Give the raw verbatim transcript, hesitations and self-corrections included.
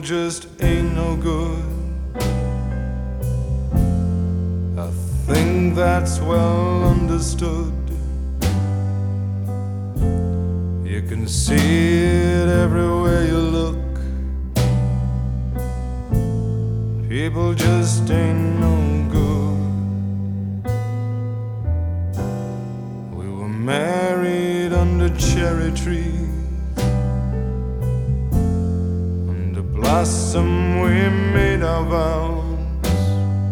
just ain't no good. I think that's well understood. You can see it everywhere you look. People just ain't no good. We were married under cherry trees, under blossom we made our vows.